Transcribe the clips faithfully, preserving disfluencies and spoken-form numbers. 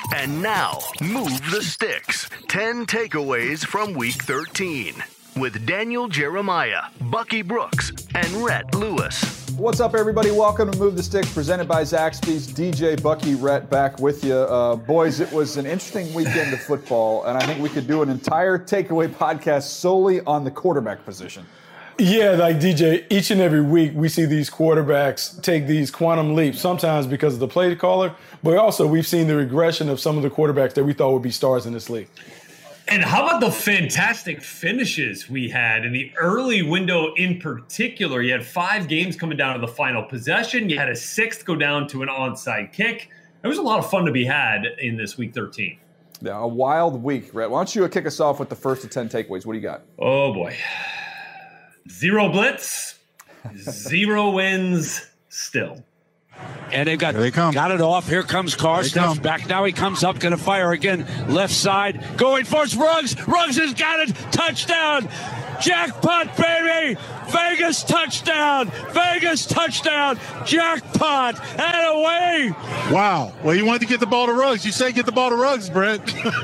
And now, Move the Sticks. ten takeaways from Week thirteen. With Daniel Jeremiah, Bucky Brooks, and Rhett Lewis. What's up, everybody? Welcome to Move the Sticks, presented by Zaxby's. D J, Bucky, Rhett back with you. Uh, boys, it was an interesting weekend of football, and I think we could do an entire takeaway podcast solely on the quarterback position. Yeah, like D J, each and every week we see these quarterbacks take these quantum leaps, sometimes because of the play caller, but also we've seen the regression of some of the quarterbacks that we thought would be stars in this league. And how about the fantastic finishes we had in the early window in particular? You had five games coming down to the final possession. You had a sixth go down to an onside kick. There was a lot of fun to be had in this Week thirteen. Yeah, a wild week, Rhett. Why don't you kick us off with the first of ten takeaways? What do you got? Oh, boy. Zero blitz, zero wins still. And they've got, they come. got it off. Here comes Carr. Steps back. Now he comes up, going to fire again. Left side. Going for it. Ruggs. Ruggs has got it. Touchdown. Jackpot, baby. Vegas touchdown. Vegas touchdown. Jackpot. And away. Wow. Well, you wanted to get the ball to Ruggs. You say get the ball to Ruggs, Brent.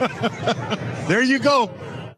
There you go.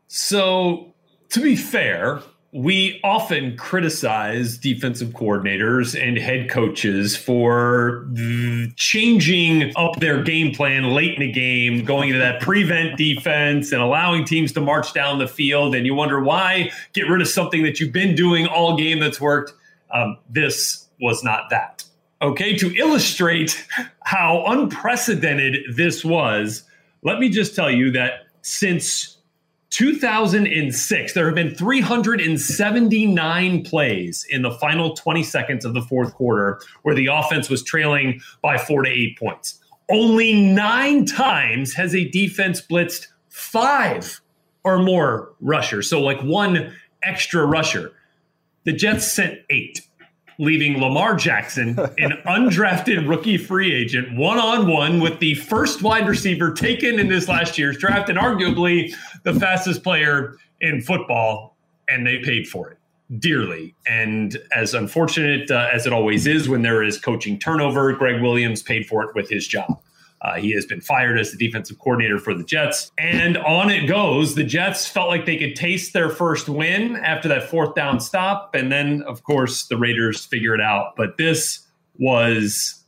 So, to be fair, we often criticize defensive coordinators and head coaches for changing up their game plan late in the game, going into that prevent defense and allowing teams to march down the field. And you wonder why get rid of something that you've been doing all game that's worked. Um, this was not that. Okay, to illustrate how unprecedented this was, let me just tell you that since two thousand six, there have been three hundred seventy-nine plays in the final twenty seconds of the fourth quarter where the offense was trailing by four to eight points. Only nine times has a defense blitzed five or more rushers, so like one extra rusher. The Jets sent eight, leaving Lamar Jackson, an undrafted rookie free agent, one-on-one with the first wide receiver taken in this last year's draft and arguably the fastest player in football, and they paid for it dearly. And as unfortunate uh, as it always is when there is coaching turnover, Greg Williams paid for it with his job. Uh, he has been fired as the defensive coordinator for the Jets. And on it goes. The Jets felt like they could taste their first win after that fourth down stop. And then, of course, the Raiders figure it out. But this was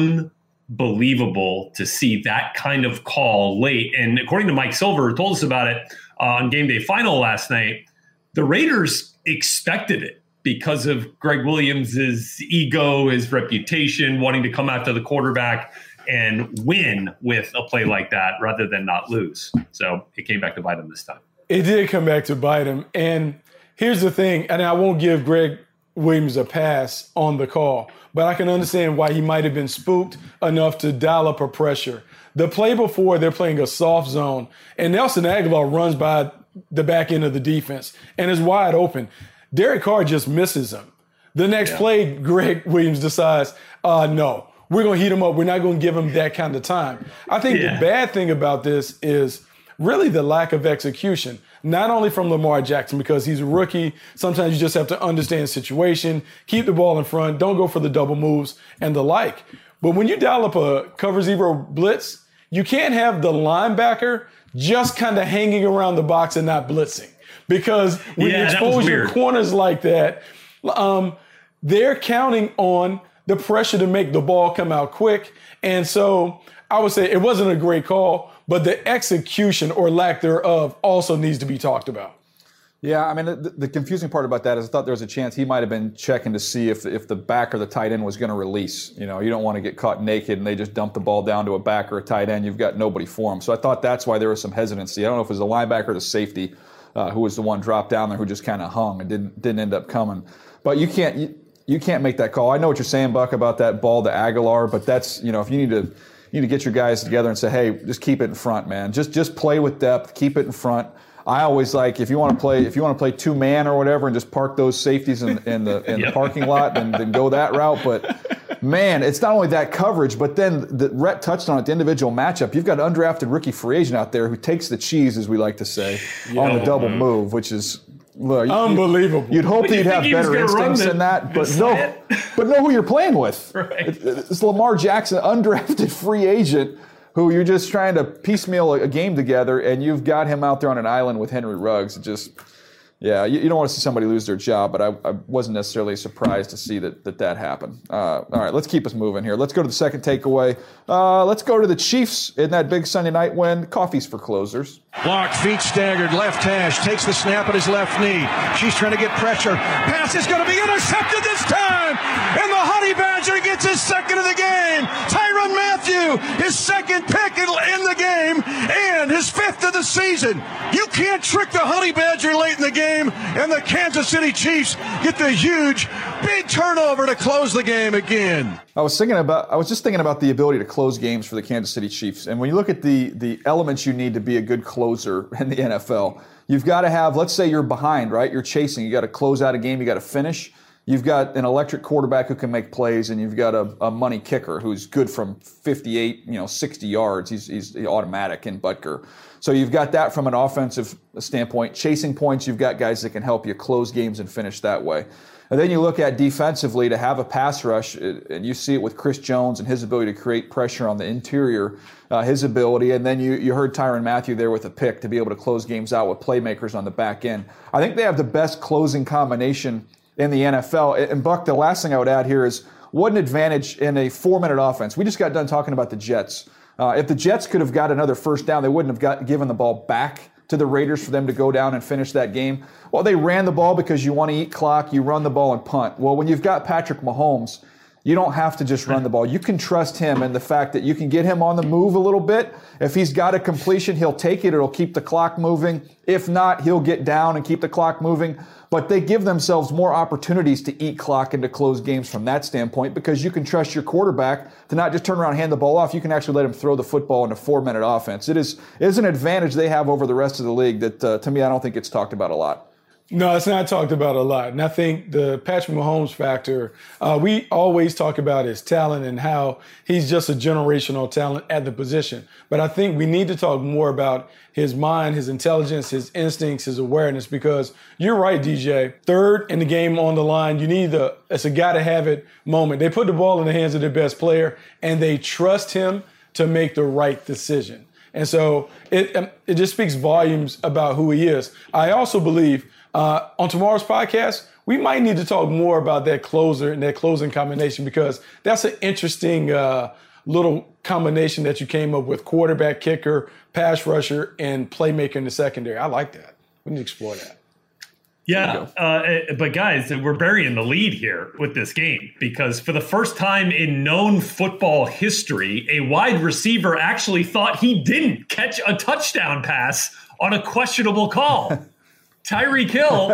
unbelievable to see that kind of call late. And according to Mike Silver, who told us about it uh, on Game Day Final last night, the Raiders expected it because of Greg Williams' ego, his reputation, wanting to come after the quarterback and win with a play like that rather than not lose. So it came back to bite him this time. It did come back to bite him. And here's the thing, and I won't give Greg Williams a pass on the call, but I can understand why he might have been spooked enough to dial up a pressure. The play before, they're playing a soft zone, and Nelson Agholor runs by the back end of the defense and is wide open. Derek Carr just misses him. The next yeah. play, Greg Williams decides, uh, no, we're going to heat him up. We're not going to give him that kind of time. I think yeah. the bad thing about this is really the lack of execution, not only from Lamar Jackson because he's a rookie. Sometimes you just have to understand the situation, keep the ball in front, don't go for the double moves and the like. But when you dial up a cover zero blitz, you can't have the linebacker just kind of hanging around the box and not blitzing. Because when yeah, you expose your corners like that, um, they're counting on the pressure to make the ball come out quick. And so I would say it wasn't a great call, but the execution or lack thereof also needs to be talked about. Yeah, I mean, the, the confusing part about that is I thought there was a chance he might have been checking to see if if the back or the tight end was going to release. You know, you don't want to get caught naked and they just dump the ball down to a back or a tight end. You've got nobody for him. So I thought that's why there was some hesitancy. I don't know if it was the linebacker or the safety uh, who was the one dropped down there who just kind of hung and didn't didn't end up coming. But you can't you, you can't make that call. I know what you're saying, Buck, about that ball to Agholor, but that's, you know, if you need to you need to get your guys together and say, hey, just keep it in front, man. Just just play with depth, keep it in front. I always like if you want to play if you want to play two man or whatever and just park those safeties in, in the in yep. the parking lot, then then go that route. But man, it's not only that coverage, but then the Rhett touched on it, the individual matchup. You've got an undrafted rookie free agent out there who takes the cheese, as we like to say, yeah, on the double man. move, which is look, unbelievable. You'd hope that you'd have better instincts than that, but no, but know who you're playing with. Right. It's Lamar Jackson, undrafted free agent. who you're just trying to piecemeal a game together, and you've got him out there on an island with Henry Ruggs. It just, yeah, you, you don't want to see somebody lose their job, but I, I wasn't necessarily surprised to see that that, that happened. Uh, all right, let's keep us moving here. Let's go to the second takeaway. Uh, let's go to the Chiefs in that big Sunday night win. Coffee's for closers. Blocked, feet staggered, left hash, takes the snap at his left knee. She's trying to get pressure. Pass is going to be intercepted this time, and the Honey Badger gets his second of the game. Tyrann Mathieu, his second pick in, in the game, and his fifth of the season. You can't trick the Honey Badger late in the game, and the Kansas City Chiefs get the huge, big turnover to close the game again. I was thinking about. I was just thinking about the ability to close games for the Kansas City Chiefs, and when you look at the the elements you need to be a good closer in the N F L, you've got to have. Let's say you're behind, right? You're chasing. You got to close out a game. You got to finish. You've got an electric quarterback who can make plays, and you've got a, a money kicker who's good from fifty-eight, you know, sixty yards. He's he's automatic in Butker. So you've got that from an offensive standpoint. Chasing points, you've got guys that can help you close games and finish that way. And then you look at defensively to have a pass rush, and you see it with Chris Jones and his ability to create pressure on the interior, uh, his ability. And then you, you heard Tyrann Mathieu there with a pick to be able to close games out with playmakers on the back end. I think they have the best closing combination in the N F L. And Buck, the last thing I would add here is what an advantage in a four-minute offense. We just got done talking about the Jets. Uh, if the Jets could have got another first down, they wouldn't have got given the ball back to the Raiders for them to go down and finish that game. Well, they ran the ball because you want to eat clock, you run the ball and punt. Well, when you've got Patrick Mahomes, you don't have to just run the ball. You can trust him and the fact that you can get him on the move a little bit. If he's got a completion, he'll take it. It'll keep the clock moving. If not, he'll get down and keep the clock moving. But they give themselves more opportunities to eat clock and to close games from that standpoint because you can trust your quarterback to not just turn around and hand the ball off. You can actually let him throw the football in a four-minute offense. It is, it is an advantage they have over the rest of the league that, uh, to me, I don't think it's talked about a lot. No, it's not talked about a lot. And I think the Patrick Mahomes factor, uh, we always talk about his talent and how he's just a generational talent at the position. But I think we need to talk more about his mind, his intelligence, his instincts, his awareness, because you're right, D J. Third in the game on the line, you need the, it's a gotta-have-it moment. They put the ball in the hands of their best player, and they trust him to make the right decision. And so it, it just speaks volumes about who he is. I also believe Uh, on tomorrow's podcast, we might need to talk more about that closer and that closing combination because that's an interesting uh, little combination that you came up with: quarterback, kicker, pass rusher, and playmaker in the secondary. I like that. We need to explore that. Yeah, uh, but guys, we're burying the lead here with this game because for the first time in known football history, a wide receiver actually thought he didn't catch a touchdown pass on a questionable call. Tyreek Hill,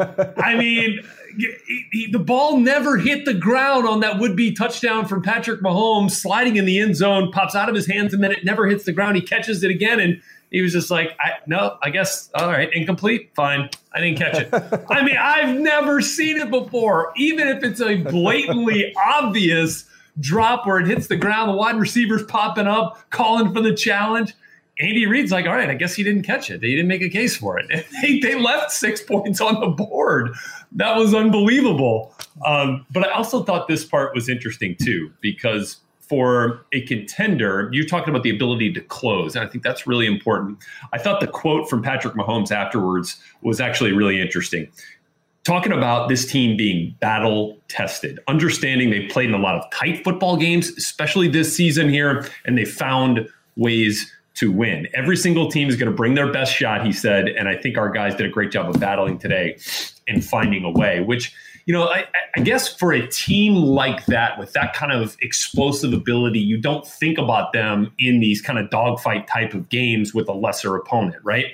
I mean, he, he, the ball never hit the ground on that would-be touchdown from Patrick Mahomes, sliding in the end zone, pops out of his hands, and then it never hits the ground. He catches it again, and he was just like, I, no, I guess, all right, incomplete, fine. I didn't catch it. I mean, I've never seen it before. Even if it's a blatantly obvious drop where it hits the ground, the wide receiver's popping up, calling for the challenge. Andy Reid's like, all right, I guess he didn't catch it. They didn't make a case for it. They, they left six points on the board. That was unbelievable. Um, but I also thought this part was interesting, too, because for a contender, you're talking about the ability to close, and I think that's really important. I thought the quote from Patrick Mahomes afterwards was actually really interesting. Talking about this team being battle-tested, understanding they played in a lot of tight football games, especially this season here, and they found ways to win. Every single team is going to bring their best shot, he said, and I think our guys did a great job of battling today and finding a way, which, you know, I, I guess for a team like that, with that kind of explosive ability, you don't think about them in these kind of dogfight type of games with a lesser opponent, right?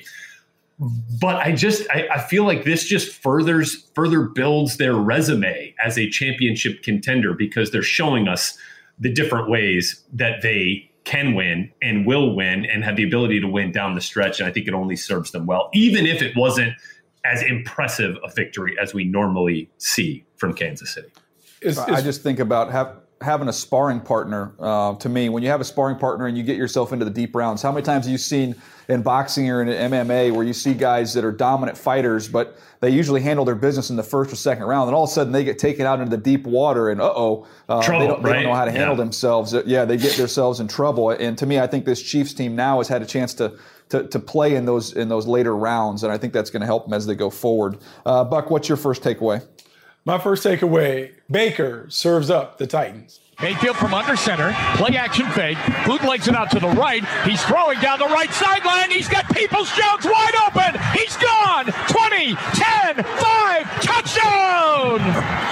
But I just, I, I feel like this just furthers, further builds their resume as a championship contender because they're showing us the different ways that they can win and will win and have the ability to win down the stretch. And I think it only serves them well, even if it wasn't as impressive a victory as we normally see from Kansas City. It's, it's, I just think about have having a sparring partner uh, to me. When you have a sparring partner and you get yourself into the deep rounds, how many times have you seen in boxing or in M M A where you see guys that are dominant fighters, but they usually handle their business in the first or second round, and all of a sudden they get taken out into the deep water, and uh-oh, uh, trouble, they, don't, they right? don't know how to handle yeah. themselves. Yeah, they get themselves in trouble. And to me, I think this Chiefs team now has had a chance to to, to play in those in those later rounds, and I think that's going to help them as they go forward. Uh, Buck, what's your first takeaway? My first takeaway, Baker serves up the Titans. Mayfield from under center, play action fake, bootlegs it out to the right. He's throwing down the right sideline. He's got Peoples-Jones wide open. He's gone. twenty, ten, five, touchdown!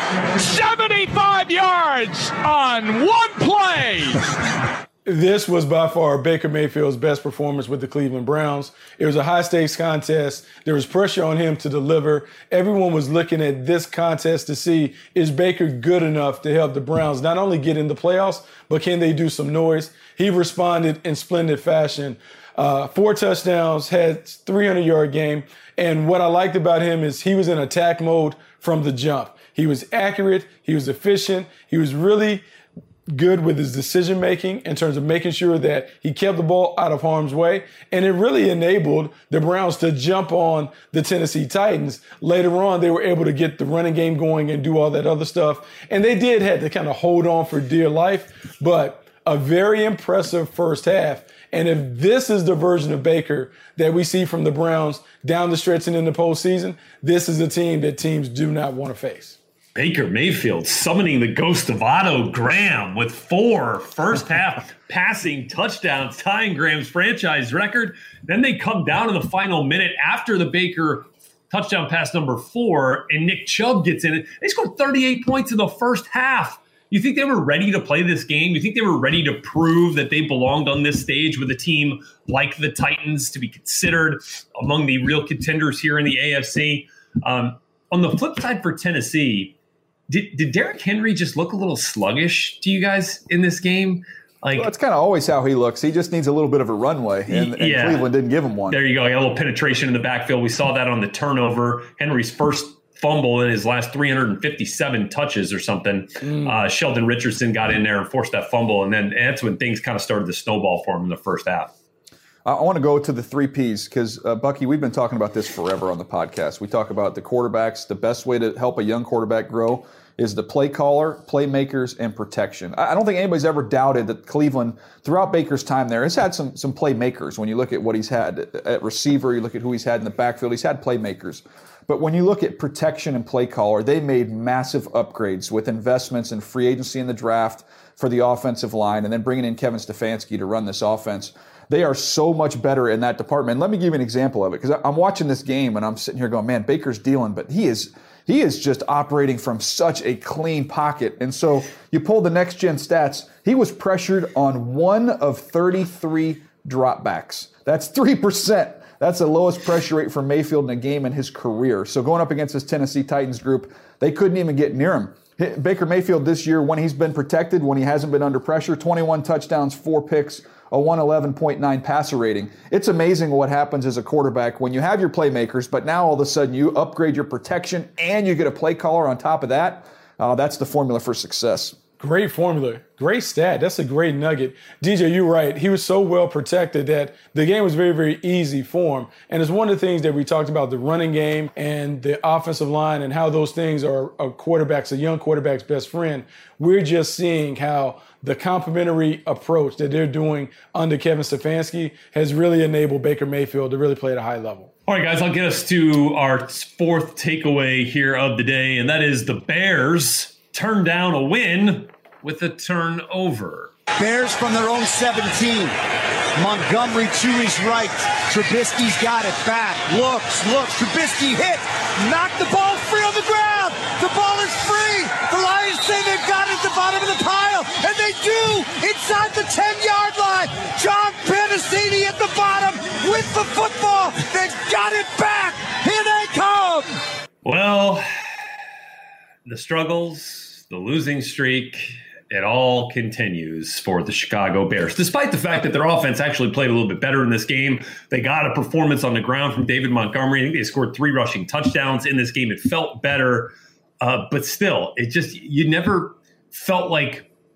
seventy-five yards on one play. This was by far Baker Mayfield's best performance with the Cleveland Browns. It was a high-stakes contest. There was pressure on him to deliver. Everyone was looking at this contest to see, is Baker good enough to help the Browns not only get in the playoffs, but can they do some noise? He responded in splendid fashion. Uh, four touchdowns, had three hundred yard game. And what I liked about him is he was in attack mode from the jump. He was accurate. He was efficient. He was really good with his decision making in terms of making sure that he kept the ball out of harm's way. And it really enabled the Browns to jump on the Tennessee Titans. Later on, they were able to get the running game going and do all that other stuff. And they did have to kind of hold on for dear life, but a very impressive first half. And if this is the version of Baker that we see from the Browns down the stretch and in the postseason, this is a team that teams do not want to face. Baker Mayfield summoning the ghost of Otto Graham with four first half passing touchdowns, tying Graham's franchise record. Then they come down in the final minute after the Baker touchdown pass number four, and Nick Chubb gets in it. They scored thirty-eight points in the first half. You think they were ready to play this game? You think they were ready to prove that they belonged on this stage with a team like the Titans to be considered among the real contenders here in the A F C? Um, on the flip side for Tennessee, Did did Derrick Henry just look a little sluggish to you guys in this game? Like, well, that's kind of always how he looks. He just needs a little bit of a runway, and, and yeah. Cleveland didn't give him one. There you go. A little penetration in the backfield. We saw that on the turnover. Henry's first fumble in his last three hundred fifty-seven touches or something. Mm. Uh, Sheldon Richardson got in there and forced that fumble, and then and that's when things kind of started to snowball for him in the first half. I want to go to the three Ps because, uh, Bucky, we've been talking about this forever on the podcast. We talk about the quarterbacks. The best way to help a young quarterback grow is the play caller, playmakers, and protection. I don't think anybody's ever doubted that Cleveland, throughout Baker's time there, has had some some playmakers. When you look at what he's had at receiver, you look at who he's had in the backfield, he's had playmakers. But when you look at protection and play caller, they made massive upgrades with investments in free agency in the draft for the offensive line, and then bringing in Kevin Stefanski to run this offense. They are so much better in that department. And let me give you an example of it, because I'm watching this game and I'm sitting here going, man, Baker's dealing, but he is he is just operating from such a clean pocket. And so you pull the next gen stats, he was pressured on one of thirty-three dropbacks. That's three percent. That's the lowest pressure rate for Mayfield in a game in his career. So going up against this Tennessee Titans group, they couldn't even get near him. Baker Mayfield this year, when he's been protected, when he hasn't been under pressure, twenty-one touchdowns, four picks, a one eleven point nine passer rating. It's amazing what happens as a quarterback when you have your playmakers, but now all of a sudden you upgrade your protection and you get a play caller on top of that. Uh, that's the formula for success. Great formula. Great stat. That's a great nugget. D J, you're right. He was so well protected that the game was very, very easy for him. And it's one of the things that we talked about, the running game and the offensive line and how those things are a quarterback's, a young quarterback's best friend. We're just seeing how the complementary approach that they're doing under Kevin Stefanski has really enabled Baker Mayfield to really play at a high level. All right, guys, I'll get us to our fourth takeaway here of the day, and that is the Bears turn down a win with a turnover. Bears from their own seventeen. Montgomery to his right. Trubisky's got it back. Looks, looks. Trubisky hit. Knocked the ball free on the ground. The ball is free. The Lions say they've got it at the bottom of the pile. And they do. Inside the ten-yard line. John Pennicini at the bottom with the football. They've got it back. Here they come. Well, the struggles, the losing streak, it all continues for the Chicago Bears. Despite the fact that their offense actually played a little bit better in this game, they got a performance on the ground from David Montgomery. I think they scored three rushing touchdowns in this game. It felt better, uh, but still, it just, you never felt like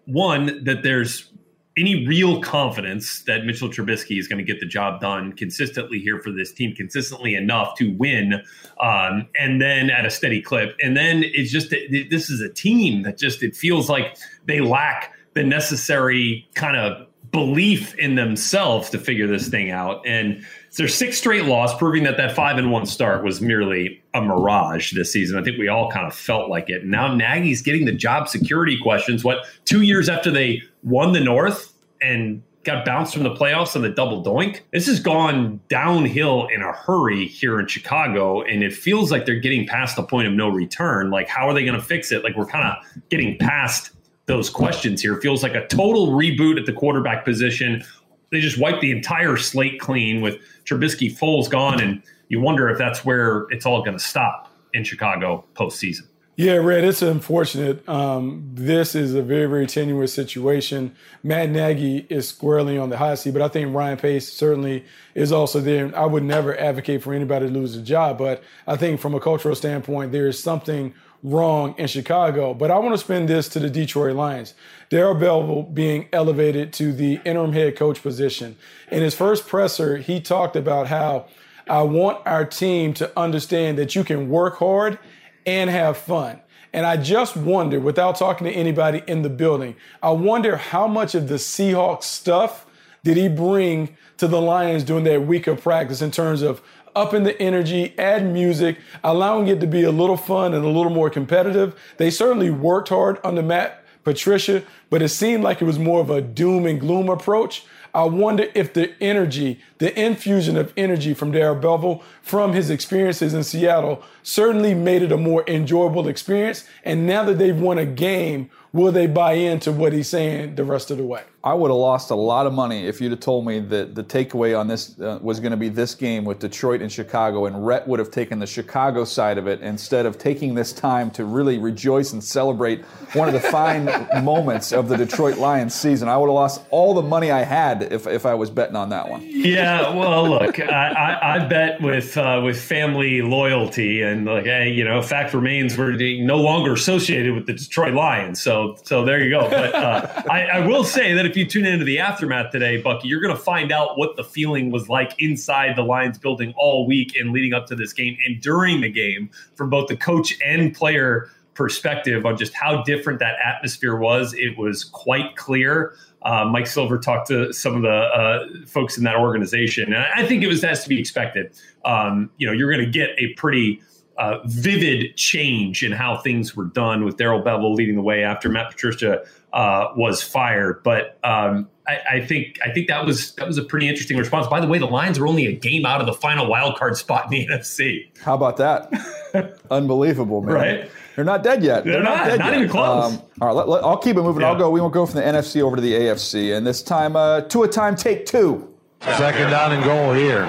one, that there's any real confidence that Mitchell Trubisky is going to get the job done consistently here for this team, consistently enough to win, um, and then at a steady clip. And then it's just, this is a team that just, it feels like they lack the necessary kind of belief in themselves to figure this thing out. And it's their sixth straight loss, proving that that five and one start was merely a mirage this season. I think we all kind of felt like it. And now Nagy's getting the job security questions. What, two years after they won the North and got bounced from the playoffs on the double doink? This has gone downhill in a hurry here in Chicago, and it feels like they're getting past the point of no return. Like, how are they going to fix it? Like, we're kind of getting past those questions here. It feels like a total reboot at the quarterback position. They just wiped the entire slate clean with Trubisky, Foles gone, and you wonder if that's where it's all going to stop in Chicago postseason. Yeah, Red, it's unfortunate. Um, this is a very, very tenuous situation. Matt Nagy is squarely on the hot seat, but I think Ryan Pace certainly is also there. I would never advocate for anybody to lose a job, but I think from a cultural standpoint, there is something wrong in Chicago. But I want to spin this to the Detroit Lions. Darrell Bevell being elevated to the interim head coach position. In his first presser, he talked about how I want our team to understand that you can work hard and have fun. And I just wonder, without talking to anybody in the building, I wonder how much of the Seahawks stuff did he bring to the Lions during that week of practice in terms of upping the energy, add music, allowing it to be a little fun and a little more competitive. They certainly worked hard under Matt Patricia, but it seemed like it was more of a doom and gloom approach. I wonder if the energy, the infusion of energy from Darrell Bevell from his experiences in Seattle certainly made it a more enjoyable experience. And now that they've won a game, will they buy into what he's saying the rest of the way? I would have lost a lot of money if you'd have told me that the takeaway on this uh, was going to be this game with Detroit and Chicago, and Rhett would have taken the Chicago side of it instead of taking this time to really rejoice and celebrate one of the fine moments of the Detroit Lions season. I would have lost all the money I had if, if I was betting on that one. Yeah, well, look, I, I, I bet with uh, with family loyalty, and like, hey, you know, fact remains we're no longer associated with the Detroit Lions. So, so there you go. But uh, I, I will say that if you tune into the aftermath today, Bucky, you're going to find out what the feeling was like inside the Lions building all week and leading up to this game and during the game from both the coach and player perspective on just how different that atmosphere was. It was quite clear. Uh, Mike Silver talked to some of the uh, folks in that organization, and I think it was has to be expected. Um, you know, you're going to get a pretty uh, vivid change in how things were done with Darrell Bevell leading the way after Matt Patricia uh, was fired. But um, I, I think I think that was that was a pretty interesting response. By the way, the Lions are only a game out of the final wild card spot in the N F C. How about that? Unbelievable, man. Right? They're not dead yet. They're, They're not, not dead not yet. even close. Um, all right, let, let, I'll keep it moving. Yeah. I'll go. We won't go from the N F C over to the A F C, and this time, uh, to a time, take two. Second down and goal here.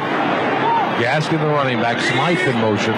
Gaskin, the running back, Smythe in motion.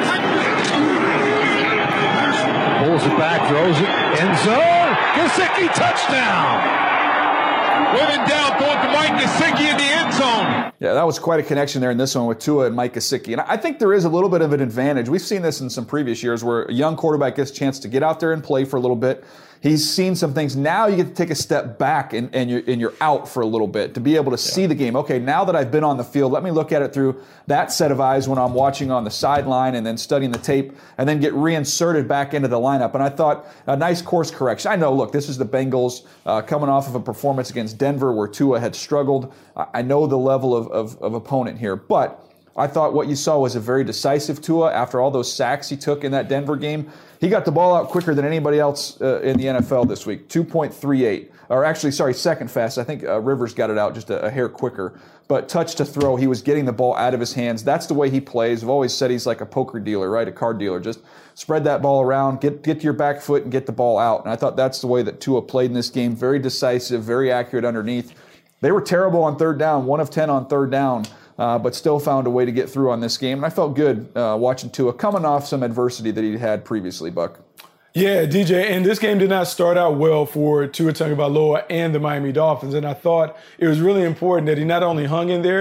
Pulls it back, throws it, end zone. Gesicki, touchdown. Winning down, throwing to Mike Gesicki in the end zone. Yeah, that was quite a connection there in this one with Tua and Mike Gesicki. And I think there is a little bit of an advantage. We've seen this in some previous years where a young quarterback gets a chance to get out there and play for a little bit. He's seen some things. Now you get to take a step back and, and, you're, and you're out for a little bit to be able to yeah. see the game. Okay, now that I've been on the field, let me look at it through that set of eyes when I'm watching on the sideline and then studying the tape and then get reinserted back into the lineup. And I thought a nice course correction. I know, look, this is the Bengals uh, coming off of a performance against Denver where Tua had struggled. I know the level of, of, of opponent here, but I thought what you saw was a very decisive Tua after all those sacks he took in that Denver game. He got the ball out quicker than anybody else uh, in the N F L this week, two point three eight. Or actually, sorry, second fast. I think uh, Rivers got it out just a, a hair quicker. But touch to throw, he was getting the ball out of his hands. That's the way he plays. I've always said he's like a poker dealer, right? A card dealer. Just spread that ball around, get get to your back foot and get the ball out. And I thought that's the way that Tua played in this game. Very decisive, very accurate underneath. They were terrible on third down, one of ten on third down. Uh, but still found a way to get through on this game. And I felt good uh, watching Tua coming off some adversity that he'd had previously, Buck. Yeah, D J, and this game did not start out well for Tua Tagovailoa and the Miami Dolphins. And I thought it was really important that he not only hung in there,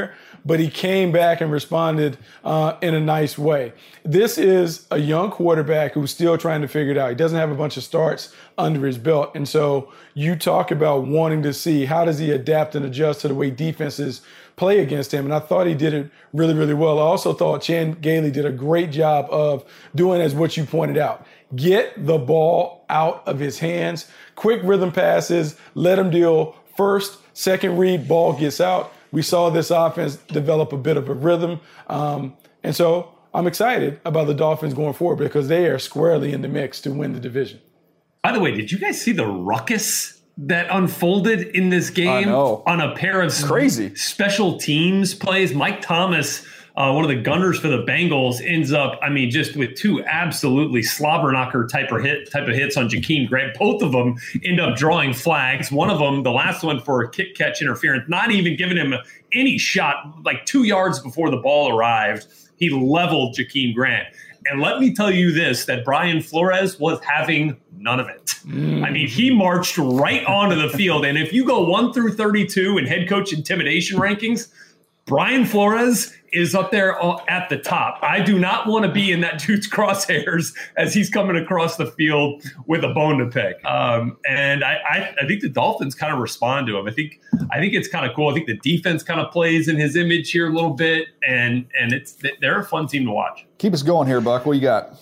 but he came back and responded uh, in a nice way. This is a young quarterback who's still trying to figure it out. He doesn't have a bunch of starts under his belt. And so you talk about wanting to see how does he adapt and adjust to the way defenses play against him. And I thought he did it really, really well. I also thought Chan Gailey did a great job of doing as what you pointed out. Get the ball out of his hands, quick rhythm passes, let him deal first, second read, ball gets out. We saw this offense develop a bit of a rhythm. Um, and so I'm excited about the Dolphins going forward because they are squarely in the mix to win the division. By the way, did you guys see the ruckus that unfolded in this game on a pair of crazy special teams plays? Mike Thomas, uh, one of the gunners for the Bengals, ends up, I mean, just with two absolutely slobber knocker type of hit type of hits on Jakeem Grant. Both of them end up drawing flags. One of them, the last one for a kick catch interference, not even giving him any shot. Like two yards before the ball arrived, he leveled Jakeem Grant. And let me tell you this, that Brian Flores was having none of it. Mm. I mean, he marched right onto the field. And if you go one through thirty-two in head coach intimidation rankings, Brian Flores is up there at the top. I do not want to be in that dude's crosshairs as he's coming across the field with a bone to pick. Um, and I, I, I think the Dolphins kind of respond to him. I think I think it's kind of cool. I think the defense kind of plays in his image here a little bit, and and it's they're a fun team to watch. Keep us going here, Buck. What you got?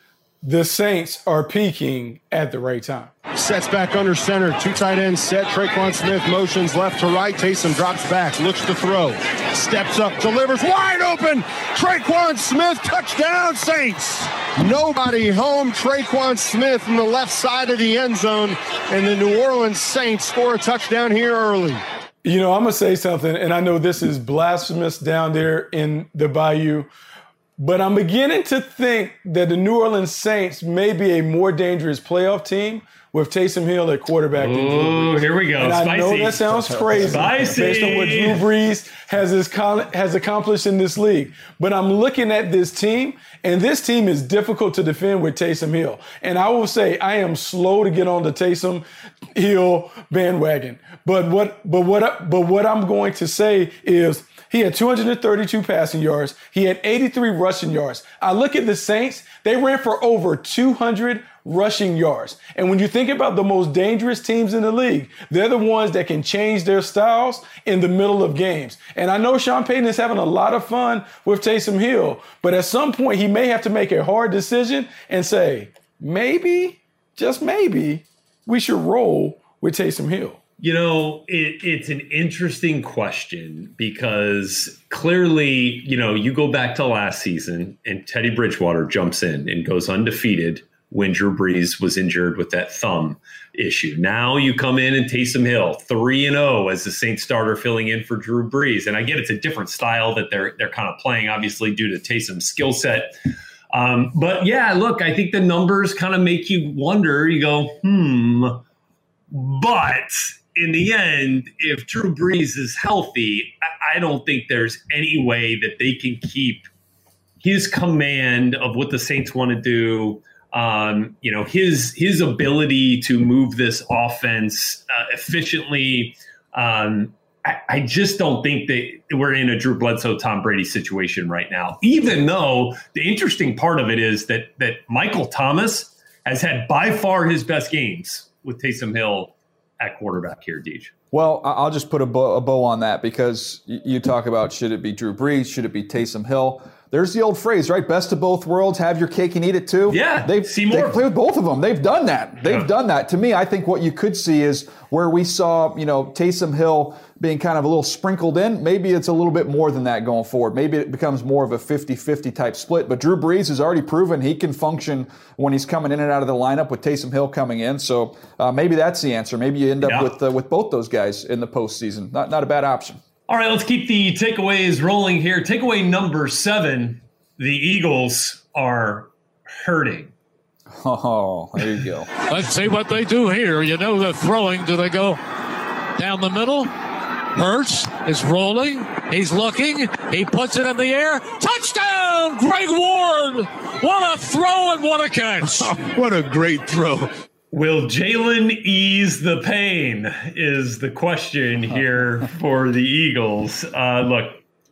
The Saints are peaking at the right time. Sets back under center. Two tight ends set. Traquan Smith motions left to right. Taysom drops back. Looks to throw. Steps up. Delivers. Wide open. Traquan Smith. Touchdown, Saints. Nobody home. Traquan Smith from the left side of the end zone. And the New Orleans Saints score a touchdown here early. You know, I'm going to say something, and I know this is blasphemous down there in the Bayou, but I'm beginning to think that the New Orleans Saints may be a more dangerous playoff team with Taysom Hill at quarterback. Oh, here we go. And Spicy. I know that sounds crazy Spicy. based on what Drew Brees has, his, has accomplished in this league. But I'm looking at this team, and this team is difficult to defend with Taysom Hill. And I will say I am slow to get on the Taysom Hill bandwagon. But what, but what, but what I'm going to say is he had two hundred thirty-two passing yards. He had eighty-three rushing yards. I look at the Saints, they ran for over two hundred rushing yards. And when you think about the most dangerous teams in the league, they're the ones that can change their styles in the middle of games. And I know Sean Payton is having a lot of fun with Taysom Hill, but at some point he may have to make a hard decision and say, maybe, just maybe, we should roll with Taysom Hill. You know, it, it's an interesting question because clearly, you know, you go back to last season and Teddy Bridgewater jumps in and goes undefeated when Drew Brees was injured with that thumb issue. Now you come in and Taysom Hill, three and oh as the Saints starter filling in for Drew Brees. And I get it's a different style that they're they're kind of playing, obviously, due to Taysom's skill set. Um, but, yeah, look, I think the numbers kind of make you wonder. You go, hmm, but in the end, if Drew Brees is healthy, I don't think there's any way that they can keep his command of what the Saints want to do. Um, you know, his his ability to move this offense uh, efficiently. Um, I, I just don't think that we're in a Drew Bledsoe, Tom Brady situation right now, even though the interesting part of it is that that Michael Thomas has had by far his best games with Taysom Hill at quarterback here, Deej. Well, I'll just put a bow, a bow on that because you talk about should it be Drew Brees, should it be Taysom Hill? There's the old phrase, right? Best of both worlds, have your cake and eat it too. Yeah, they've see more. They play with both of them. They've done that. They've yeah. done that. To me, I think what you could see is where we saw, you know, Taysom Hill being kind of a little sprinkled in. Maybe it's a little bit more than that going forward. Maybe it becomes more of a fifty-fifty type split. But Drew Brees has already proven he can function when he's coming in and out of the lineup with Taysom Hill coming in. So uh, maybe that's the answer. Maybe you end up yeah. with uh, with both those guys in the postseason. Not not a bad option. All right, let's keep the takeaways rolling here. Takeaway number seven. The Eagles are hurting. Oh, there you go. Let's see what they do here. You know the throwing. Do they go down the middle? Hurts is rolling. He's looking. He puts it in the air. Touchdown, Greg Ward. What a throw and what a catch. What a great throw. Will Jalen ease the pain is the question here for the Eagles. Uh, look,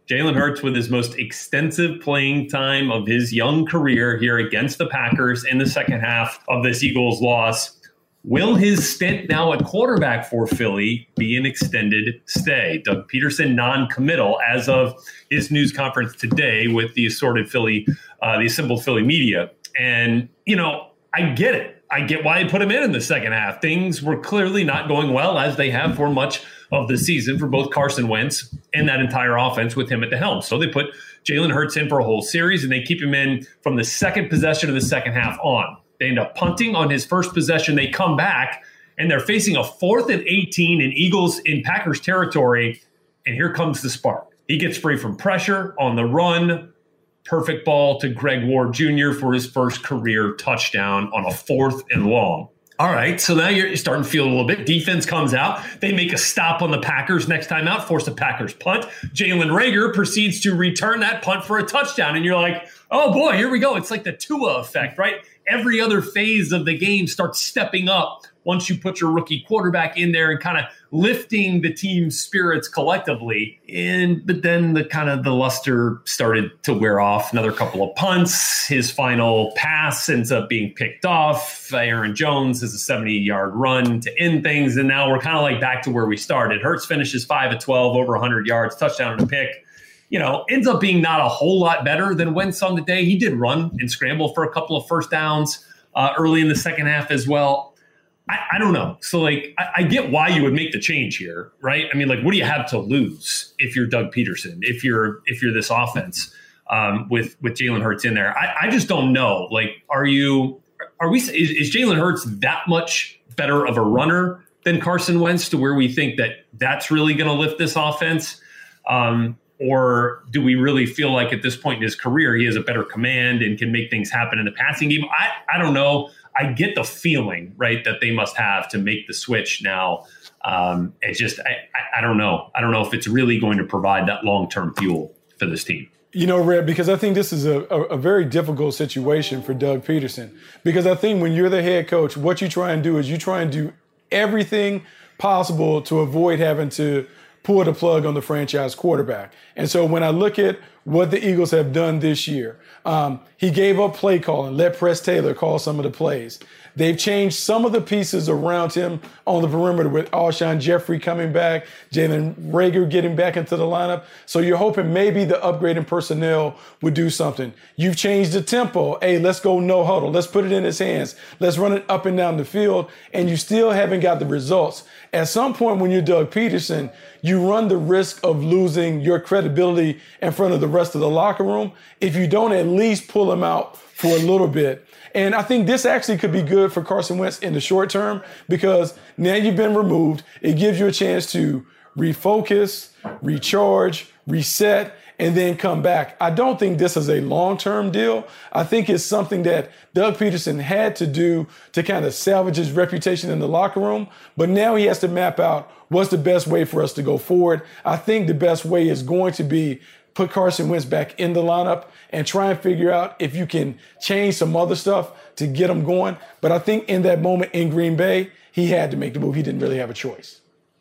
Jalen Hurts with his most extensive playing time of his young career here against the Packers in the second half of this Eagles loss. Will his stint now at quarterback for Philly be an extended stay? Doug Peterson non-committal as of his news conference today with the assorted Philly, uh, the assembled Philly media. And, you know, I get it. I get why they put him in in the second half. Things were clearly not going well, as they have for much of the season for both Carson Wentz and that entire offense with him at the helm. So they put Jalen Hurts in for a whole series, and they keep him in from the second possession of the second half on. They end up punting on his first possession. They come back, and they're facing a fourth and eighteen in Eagles in Packers territory, and here comes the spark. He gets free from pressure on the run. Perfect ball to Greg Ward Junior for his first career touchdown on a fourth and long. All right, so now you're starting to feel a little bit. Defense comes out. They make a stop on the Packers next time out, force a Packers punt. Jalen Reagor proceeds to return that punt for a touchdown. And you're like, oh, boy, here we go. It's like the Tua effect, right? Every other phase of the game starts stepping up once you put your rookie quarterback in there and kind of lifting the team's spirits collectively. And but then the kind of the luster started to wear off. Another couple of punts. His final pass ends up being picked off. Aaron Jones has a seventy-yard run to end things. And now we're kind of like back to where we started. Hurts finishes five of twelve, over one hundred yards, touchdown and a pick. You know, ends up being not a whole lot better than Wentz on the day. He did run and scramble for a couple of first downs uh, early in the second half as well. I, I don't know. So, like, I, I get why you would make the change here, right? I mean, like, what do you have to lose if you're Doug Peterson, if you're if you're this offense um, with with Jalen Hurts in there? I, I just don't know. Like, are you are we is, is Jalen Hurts that much better of a runner than Carson Wentz to where we think that that's really going to lift this offense? Um, Or do we really feel like at this point in his career, he has a better command and can make things happen in the passing game? I, I don't know. I get the feeling, right, that they must have to make the switch now. Um, it's just, I, I, I don't know. I don't know if it's really going to provide that long-term fuel for this team. You know, Red, because I think this is a, a, a very difficult situation for Doug Peterson. Because I think when you're the head coach, what you try and do is you try and do everything possible to avoid having to pull the plug on the franchise quarterback. And so when I look at what the Eagles have done this year, um, he gave up play calling, let Press Taylor call some of the plays. They've changed some of the pieces around him on the perimeter with Alshon Jeffrey coming back, Jalen Reagor getting back into the lineup. So you're hoping maybe the upgrade in personnel would do something. You've changed the tempo. Hey, let's go no huddle. Let's put it in his hands. Let's run it up and down the field. And you still haven't got the results. At some point when you're Doug Peterson, you run the risk of losing your credibility in front of the rest of the locker room if you don't at least pull him out for a little bit. And I think this actually could be good for Carson Wentz in the short term because now you've been removed. It gives you a chance to refocus, recharge, reset, and then come back. I don't think this is a long-term deal. I think it's something that Doug Peterson had to do to kind of salvage his reputation in the locker room. But now he has to map out what's the best way for us to go forward. I think the best way is going to be put Carson Wentz back in the lineup and try and figure out if you can change some other stuff to get him going. But I think in that moment in Green Bay, he had to make the move. He didn't really have a choice.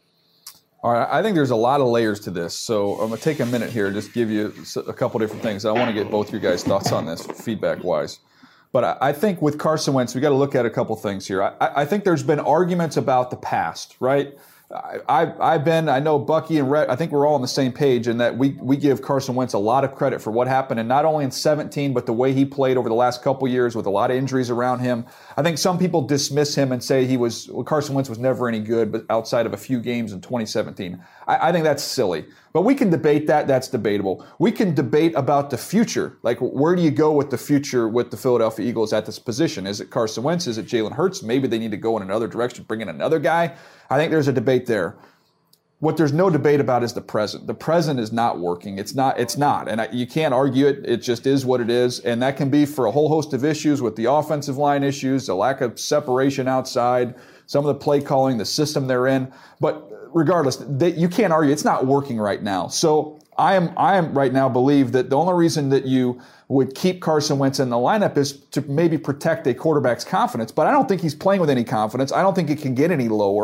All right, I think there's a lot of layers to this. So I'm going to take a minute here, just give you a couple different things. I want to get both your guys' thoughts on this, feedback-wise. But I think with Carson Wentz, we got to look at a couple things here. I, I think there's been arguments about the past, right? I, I've been, I know Bucky and Rhett, I think we're all on the same page in that we, we give Carson Wentz a lot of credit for what happened, and not only in seventeen, but the way he played over the last couple years with a lot of injuries around him. I think some people dismiss him and say he was, well, Carson Wentz was never any good, but outside of a few games in twenty seventeen. I, I think that's silly. But we can debate that. That's debatable. We can debate about the future. Like, where do you go with the future with the Philadelphia Eagles at this position? Is it Carson Wentz? Is it Jalen Hurts? Maybe they need to go in another direction, bring in another guy. I think there's a debate there. What there's no debate about is the present. The present is not working. It's not. It's not. And I, you can't argue it. It just is what it is. And that can be for a whole host of issues with the offensive line issues, the lack of separation outside, some of the play calling, the system they're in. But regardless, they, you can't argue. It's not working right now. So I am, I am right now believe that the only reason that you would keep Carson Wentz in the lineup is to maybe protect a quarterback's confidence. But I don't think he's playing with any confidence. I don't think it can get any lower.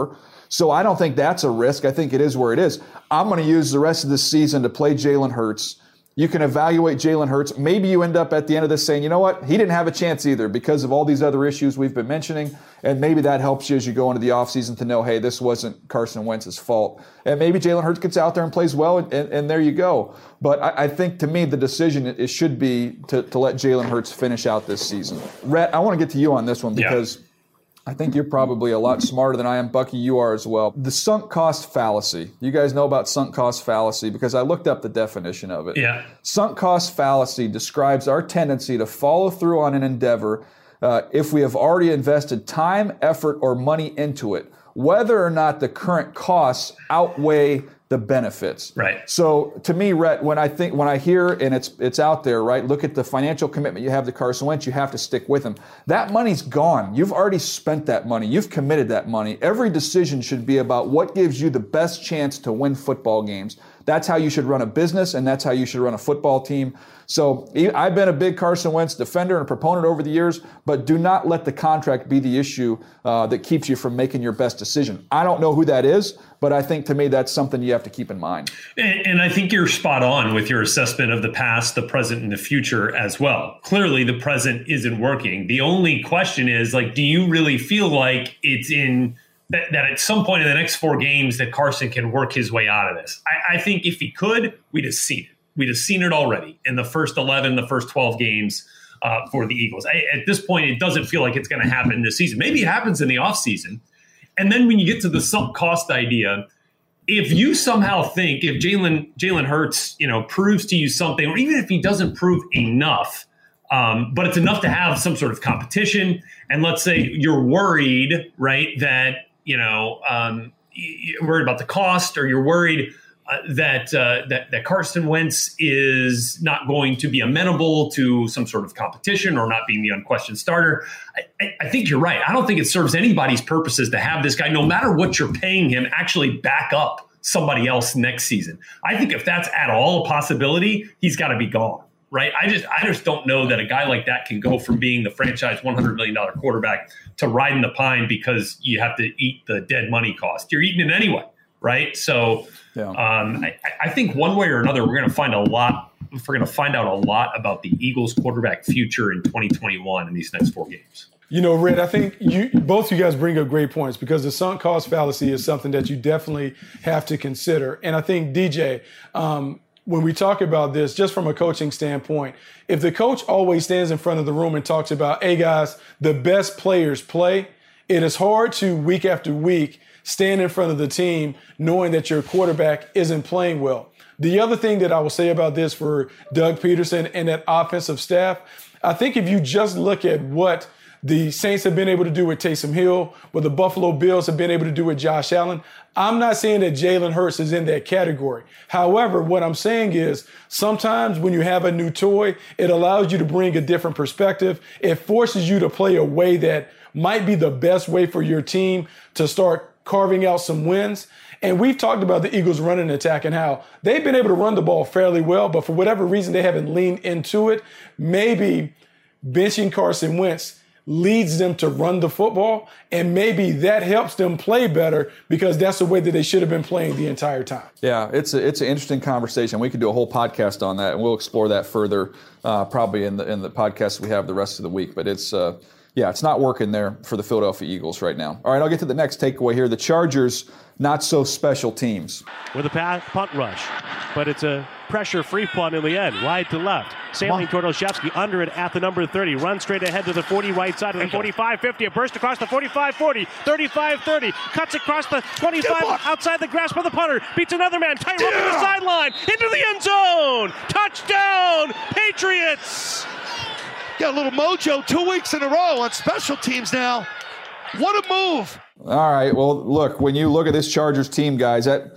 So I don't think that's a risk. I think it is where it is. I'm going to use the rest of this season to play Jalen Hurts. You can evaluate Jalen Hurts. Maybe you end up at the end of this saying, you know what, he didn't have a chance either because of all these other issues we've been mentioning. And maybe that helps you as you go into the offseason to know, hey, this wasn't Carson Wentz's fault. And maybe Jalen Hurts gets out there and plays well, and, and, and there you go. But I, I think, to me, the decision it should be to, to let Jalen Hurts finish out this season. Rhett, I want to get to you on this one because yeah. I think you're probably a lot smarter than I am. Bucky, you are as well. The sunk cost fallacy. You guys know about sunk cost fallacy because I looked up the definition of it. Yeah. Sunk cost fallacy describes our tendency to follow through on an endeavor uh, if we have already invested time, effort, or money into it, whether or not the current costs outweigh the benefits. Right. So to me, Rhett, when I think, when I hear, and it's it's out there, right? Look at the financial commitment you have to Carson Wentz. You have to stick with him. That money's gone. You've already spent that money. You've committed that money. Every decision should be about what gives you the best chance to win football games. That's how you should run a business, and that's how you should run a football team. So I've been a big Carson Wentz defender and proponent over the years, but do not let the contract be the issue uh, that keeps you from making your best decision. I don't know who that is, but I think to me that's something you have to keep in mind. And, and I think you're spot on with your assessment of the past, the present, and the future as well. Clearly, the present isn't working. The only question is, like, do you really feel like it's in that, that at some point in the next four games that Carson can work his way out of this? I, I think if he could, we'd have seen it. We'd have seen it already in the first eleven, the first twelve games uh, for the Eagles. I, at this point, it doesn't feel like it's going to happen this season. Maybe it happens in the offseason. And then when you get to the sunk cost idea, if you somehow think if Jalen Jalen Hurts, you know, proves to you something, or even if he doesn't prove enough, um, but it's enough to have some sort of competition, and let's say you're worried, right, that, you know, um, you're worried about the cost, or you're worried Uh, that, uh, that that Carson Wentz is not going to be amenable to some sort of competition or not being the unquestioned starter. I, I, I think you're right. I don't think it serves anybody's purposes to have this guy, no matter what you're paying him, actually back up somebody else next season. I think if that's at all a possibility, he's got to be gone, right? I just I just don't know that a guy like that can go from being the franchise one hundred million dollars quarterback to riding the pine because you have to eat the dead money cost. You're eating it anyway, right? So yeah. um, I, I think one way or another, we're going to find a lot. We're going to find out a lot about the Eagles' quarterback future in twenty twenty-one in these next four games. You know, Red, I think you both you guys bring up great points because the sunk cost fallacy is something that you definitely have to consider. And I think, D J, um, when we talk about this, just from a coaching standpoint, if the coach always stands in front of the room and talks about, hey, guys, the best players play, it is hard to week after week stand in front of the team knowing that your quarterback isn't playing well. The other thing that I will say about this for Doug Peterson and that offensive staff, I think if you just look at what the Saints have been able to do with Taysom Hill, what the Buffalo Bills have been able to do with Josh Allen, I'm not saying that Jalen Hurts is in that category. However, what I'm saying is sometimes when you have a new toy, it allows you to bring a different perspective. It forces you to play a way that might be the best way for your team to start carving out some wins. And we've talked about the Eagles running attack and how they've been able to run the ball fairly well, but for whatever reason, they haven't leaned into it. Maybe benching Carson Wentz leads them to run the football, and maybe that helps them play better because that's the way that they should have been playing the entire time. Yeah, it's a, it's an interesting conversation. We could do a whole podcast on that, and we'll explore that further uh, probably in the in the podcast we have the rest of the week. But it's uh, yeah, it's not working there for the Philadelphia Eagles right now. All right, I'll get to the next takeaway here. The Chargers, not so special teams. With a punt rush, but it's a pressure-free punt in the end, wide to left. Sailing toward Olszewski, under it at the number thirty. Runs straight ahead to the forty right side of the forty-five fifty. A burst across the forty-five forty, thirty-five thirty. Cuts across the twenty-five, outside the grasp of the punter. Beats another man, tight up to the sideline, into the end zone. Touchdown, Patriots! Got a little mojo two weeks in a row on special teams now. What a move. All right, well, look, when you look at this Chargers team, guys, that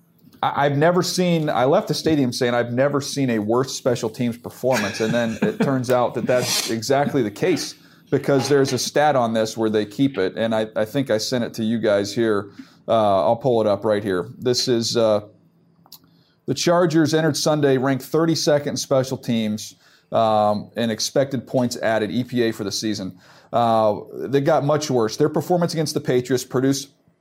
I, I've never seen, I left the stadium saying I've never seen a worse special teams performance, and then it turns out that that's exactly the case because there's a stat on this where they keep it, and I, I think I sent it to you guys here. Uh, I'll pull it up right here. This is uh, the Chargers entered Sunday ranked thirty-second in special teams um, and expected points added, E P A for the season. Uh, they got much worse. Their performance against the Patriots produced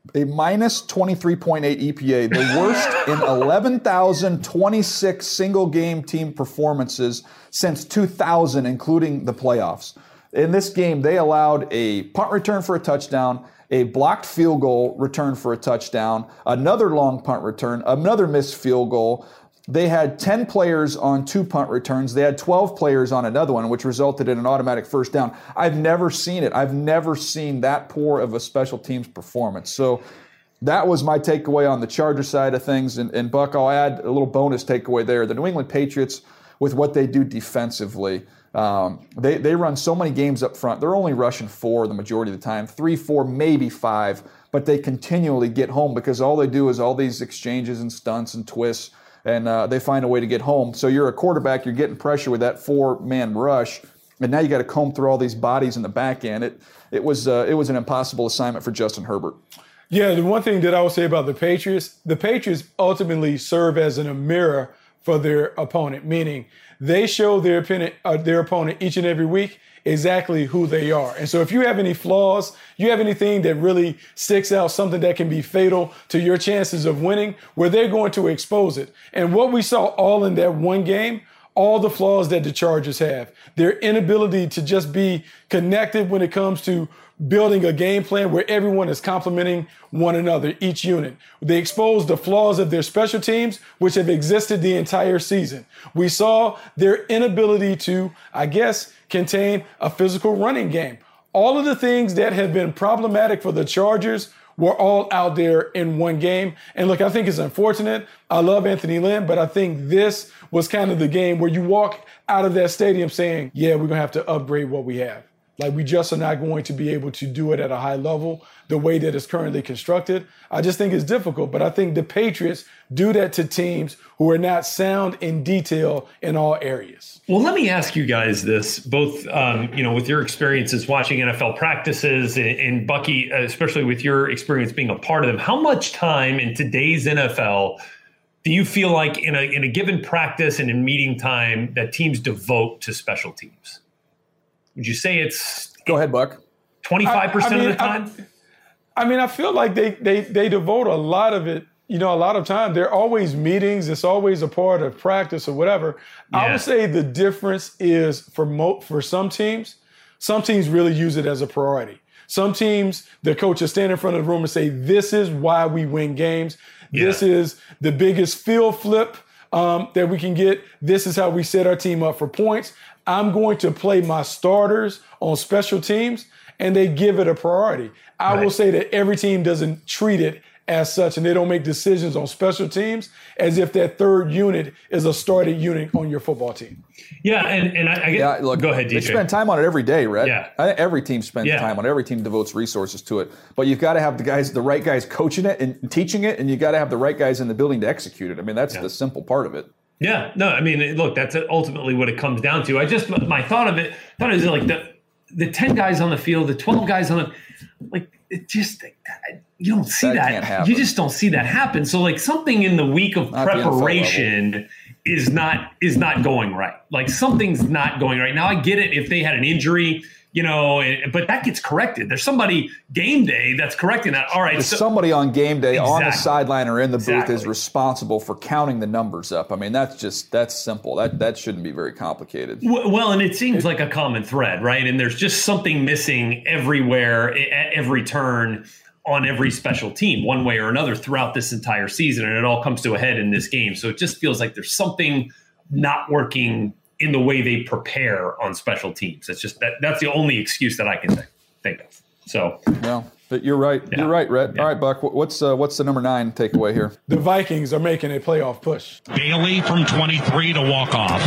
a minus twenty-three point eight E P A, the worst in eleven thousand twenty-six single-game team performances since two thousand, including the playoffs. In this game, they allowed a punt return for a touchdown, a blocked field goal return for a touchdown, another long punt return, another missed field goal. They had ten players on two punt returns. They had twelve players on another one, which resulted in an automatic first down. I've never seen it. I've never seen that poor of a special teams performance. So that was my takeaway on the Charger side of things. And, and Buck, I'll add a little bonus takeaway there. The New England Patriots, with what they do defensively, um, they, they run so many games up front. They're only rushing four the majority of the time, three, four, maybe five, but they continually get home because all they do is all these exchanges and stunts and twists, and uh, they find a way to get home. So you're a quarterback, you're getting pressure with that four-man rush, and now you got to comb through all these bodies in the back end. It it was uh, it was an impossible assignment for Justin Herbert. Yeah, the one thing that I would say about the Patriots, the Patriots ultimately serve as a mirror for their opponent, meaning they show their opponent, uh, their opponent each and every week exactly who they are. And so if you have any flaws, you have anything that really sticks out, something that can be fatal to your chances of winning, where they're going to expose it. And what we saw all in that one game, all the flaws that the Chargers have, their inability to just be connected when it comes to building a game plan where everyone is complementing one another, each unit. They exposed the flaws of their special teams, which have existed the entire season. We saw their inability to, I guess, contain a physical running game. All of the things that have been problematic for the Chargers were all out there in one game. And look, I think it's unfortunate. I love Anthony Lynn, but I think this was kind of the game where you walk out of that stadium saying, yeah, we're going to have to upgrade what we have. Like, we just are not going to be able to do it at a high level the way that it's currently constructed. I just think it's difficult, but I think the Patriots do that to teams who are not sound in detail in all areas. Well, let me ask you guys this, both, um, you know, with your experiences watching N F L practices and, and Bucky, especially with your experience being a part of them, how much time in today's N F L do you feel like in a in a given practice and in meeting time that teams devote to special teams? Would you say it's go ahead, Buck? twenty-five percent I, I mean, of the time? I, I mean, I feel like they they they devote a lot of it. You know, a lot of time. There are always meetings. It's always a part of practice or whatever. Yeah. I would say the difference is for mo- for some teams, some teams really use it as a priority. Some teams, the coaches stand in front of the room and say, "This is why we win games. Yeah. This is the biggest field flip um, that we can get. This is how we set our team up for points. I'm going to play my starters on special teams," and they give it a priority. I right. will say that every team doesn't treat it as such, and they don't make decisions on special teams as if that third unit is a started unit on your football team. Yeah, and, and I, I get, yeah, look, go ahead, D J. They spend time on it every day, right? Yeah. I think every team spends yeah. time on it. Every team devotes resources to it. But you've got to have the guys, the right guys coaching it and teaching it, and you've got to have the right guys in the building to execute it. I mean, that's yeah. the simple part of it. Yeah, no, I mean, look, that's ultimately what it comes down to. I just, my thought of it, thought is like the the ten guys on the field, the twelve guys on the, like, it just, you don't see that. that. You just don't see that happen. So, like, something in the week of not preparation is not is not going right. Like, something's not going right. Now, I get it if they had an injury, you know, but that gets corrected. There's somebody game day that's correcting that. All right. There's so, somebody on game day exactly. on the sideline or in the exactly. booth is responsible for counting the numbers up. I mean, that's just, that's simple. That that shouldn't be very complicated. Well, and it seems like a common thread, right? And there's just something missing everywhere, at every turn, on every special team, one way or another throughout this entire season. And it all comes to a head in this game. So it just feels like there's something not working in the way they prepare on special teams. It's just that that's the only excuse that I can think, think of. So, well, but you're right. Yeah. You're right, Rhett. Yeah. All right, Buck. What's uh, what's the number nine takeaway here? The Vikings are making a playoff push. Bailey from twenty-three to walk off.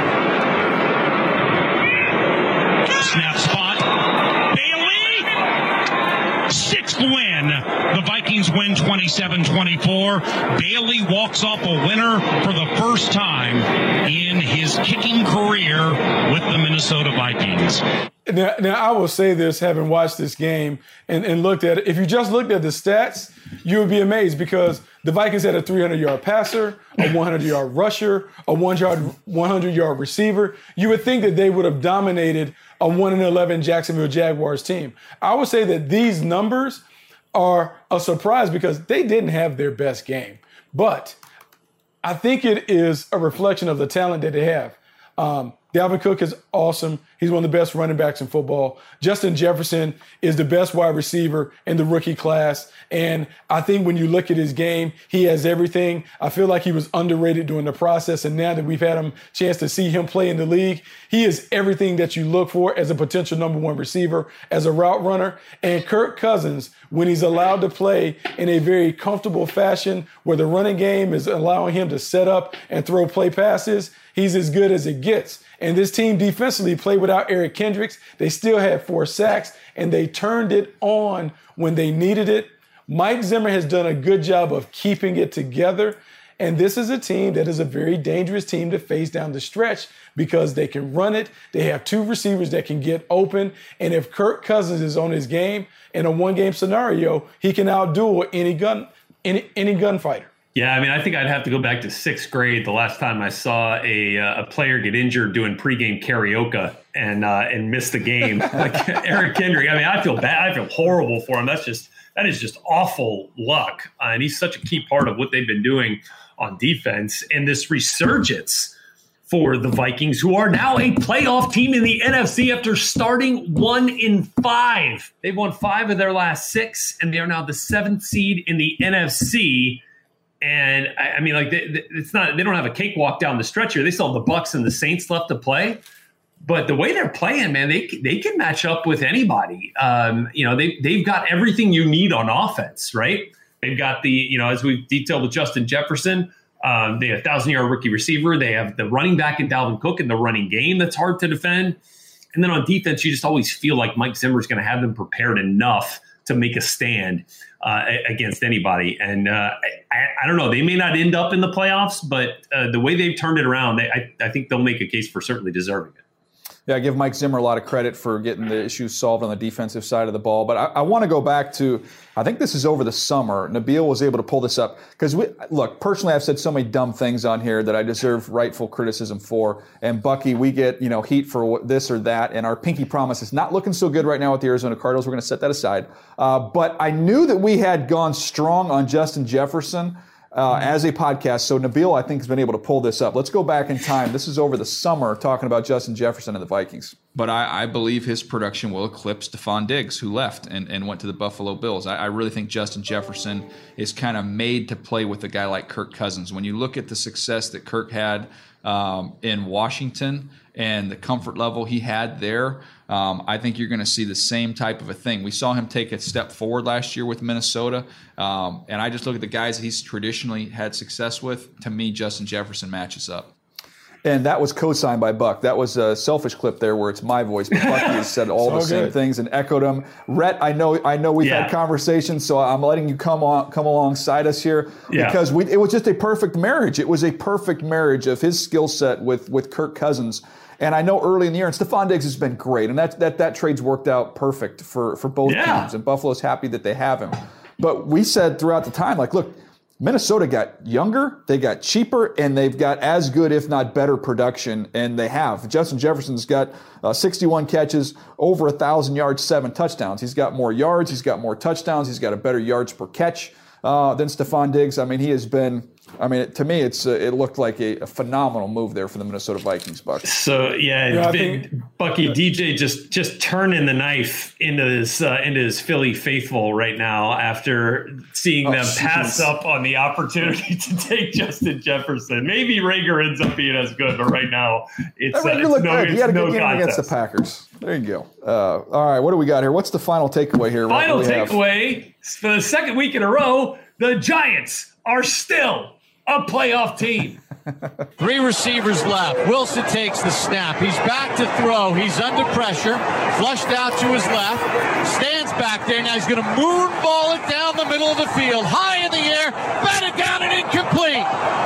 Snap spot. Bailey. Sixth win. The Vikings win twenty-seven twenty-four. Bailey walks off a winner for the first time in his kicking career with the Minnesota Vikings. Now, now I will say this, having watched this game and, and looked at it, if you just looked at the stats, you would be amazed because the Vikings had a three hundred yard passer, a one hundred yard rusher, a one hundred yard receiver. You would think that they would have dominated a one and eleven Jacksonville Jaguars team. I would say that these numbers are a surprise because they didn't have their best game. But I think it is a reflection of the talent that they have. Um, Dalvin Cook is awesome. He's one of the best running backs in football. Justin Jefferson is the best wide receiver in the rookie class. And I think when you look at his game, he has everything. I feel like he was underrated during the process. And now that we've had a chance to see him play in the league, he is everything that you look for as a potential number one receiver, as a route runner. And Kirk Cousins, when he's allowed to play in a very comfortable fashion where the running game is allowing him to set up and throw play passes, he's as good as it gets. And this team defensively played without Eric Kendricks. They still had four sacks, and they turned it on when they needed it. Mike Zimmer has done a good job of keeping it together. And this is a team that is a very dangerous team to face down the stretch because they can run it. They have two receivers that can get open. And if Kirk Cousins is on his game in a one-game scenario, he can outduel any gun, any, any gunfighter. Yeah, I mean, I think I'd have to go back to sixth grade the last time I saw a uh, a player get injured doing pregame karaoke and uh, and miss the game. Like Eric Kendrick. I mean, I feel bad. I feel horrible for him. That's just that is just awful luck. Uh, and he's such a key part of what they've been doing on defense. And this resurgence for the Vikings, who are now a playoff team in the N F C after starting one in five. They've won five of their last six, and they are now the seventh seed in the N F C. And I, I mean, like, they, they, it's not, they don't have a cakewalk down the stretch here. They still have the Bucks and the Saints left to play. But the way they're playing, man, they they can match up with anybody. Um, you know, they, they've got everything you need on offense, right? They've got the, you know, as we've detailed with Justin Jefferson, um, they have a thousand-yard rookie receiver. They have the running back in Dalvin Cook in the running game that's hard to defend. And then on defense, you just always feel like Mike Zimmer is going to have them prepared enough to make a stand uh, against anybody. And uh, I, I don't know, they may not end up in the playoffs, but uh, the way they've turned it around, they, I, I think they'll make a case for certainly deserving it. Yeah, I give Mike Zimmer a lot of credit for getting the issues solved on the defensive side of the ball. But I, I want to go back to, I think this is over the summer. Nabil was able to pull this up. Because, look, personally, I've said so many dumb things on here that I deserve rightful criticism for. And, Bucky, we get, you know, heat for this or that. And our pinky promise is not looking so good right now with the Arizona Cardinals. We're going to set that aside. Uh, but I knew that we had gone strong on Justin Jefferson Uh, as a podcast. So Nabil, I think, has been able to pull this up. Let's go back in time. This is over the summer talking about Justin Jefferson and the Vikings. But I, I believe his production will eclipse Stephon Diggs, who left and, and went to the Buffalo Bills. I, I really think Justin Jefferson is kind of made to play with a guy like Kirk Cousins. When you look at the success that Kirk had um, in Washington and the comfort level he had there, um, I think you're going to see the same type of a thing. We saw him take a step forward last year with Minnesota, um, and I just look at the guys that he's traditionally had success with. To me, Justin Jefferson matches up. And that was co-signed by Buck. That was a selfish clip there where it's my voice, but Bucky has said all so the same good. things and echoed them. Rhett, I know I know we've yeah. had conversations, so I'm letting you come on come alongside us here yeah. because we, it was just a perfect marriage. It was a perfect marriage of his skill set with, with Kirk Cousins. And I know early in the year, and Stephon Diggs has been great, and that that that trade's worked out perfect for, for both yeah. teams, and Buffalo's happy that they have him. But we said throughout the time, like, look, Minnesota got younger, they got cheaper, and they've got as good, if not better, production, and they have. Justin Jefferson's got uh, sixty-one catches, over one thousand yards, seven touchdowns. He's got more yards, he's got more touchdowns, he's got a better yards per catch uh, than Stephon Diggs. I mean, he has been... I mean, to me, it's uh, it looked like a, a phenomenal move there for the Minnesota Vikings, Buck. So yeah, yeah think, Bucky, D J just just turning the knife into his uh, into his Philly faithful right now after seeing oh, them geez. pass up on the opportunity to take Justin Jefferson. Maybe Rager ends up being as good, but right now it's, uh, it's no, he had a no good game contest. against the Packers. There you go. Uh, all right, what do we got here? What's the final takeaway here? Final takeaway for the second week in a row: the Giants are still a playoff team. Three receivers left. Wilson takes the snap. He's back to throw. He's under pressure. Flushed out to his left. Stands back there. Now he's going to moonball it down the middle of the field. High in the air. Batted down and incomplete.